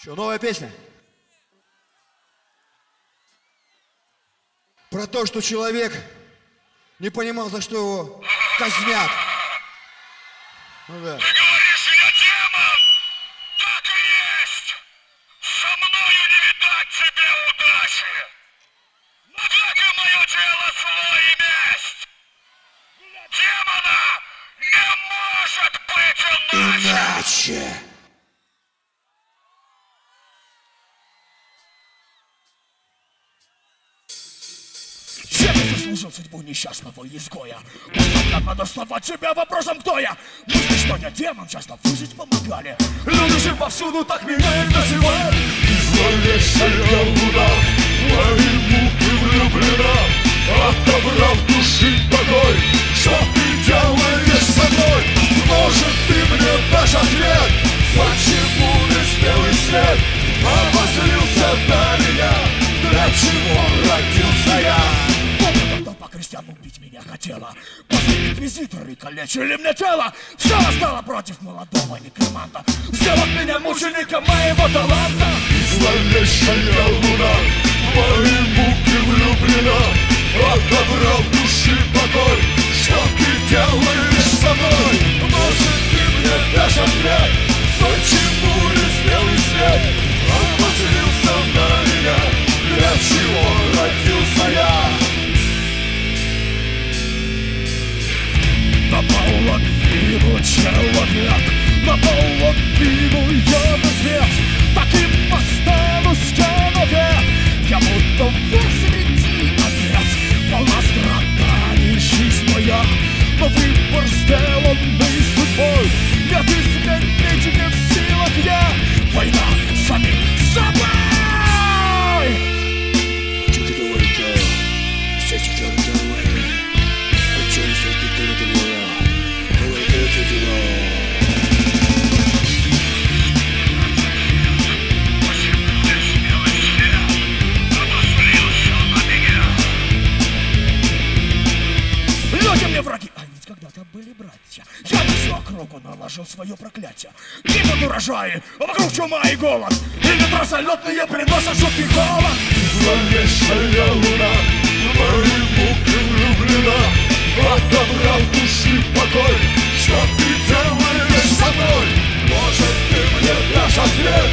Что, новая песня? Про то, что человек не понимал, за что его казнят. Ну да. Ты говоришь, я демон? Так и есть! Со мною не видать тебе удачи! Но так и мое дело зло и месть! Демона не может быть иначе! Иначе. Чем я заслужил судьбу несчастного изгоя? Постоянно надо доставать себя вопросом, кто я? Мысли, что я демон, часто выжить помогали. Люди же повсюду так меня и называют. Зловещая луна, твои муки влюблена, отобрав души покой, что ты делаешь со мной? Может, ты мне дашь ответ, почему весь белый свет обозрился на меня? Для чего родился я? Толпа крестьян убить меня хотела. После инквизиторы калечили мне тело. Все стало против молодого некроманта, сделав меня мучеником моего таланта. Зловещая луна, твои муки влюблена, отобрав души покой, что ты делаешь со мной? Может, ты мне дашь ответ, почему весь белый свет обозрился на меня? Для чего родился я? На половину человек, на половину я мертвец. Таким останусь я навек. Я будто посреди овец, полна страданий жизнь моя. Но выбор сделанный судьбой, нет изменить не в силах я. Война с самим собой. Люди мне враги, а ведь когда-то были братья. Я на всю округу наложил свое проклятие. Гибнут урожаи, а вокруг чума и голод. И ветра залетные приносят жуткий голод. Зловещая луна, твои муки влюблена, отобрав души покой, что ты делаешь со мной? Может, ты мне дашь ответ,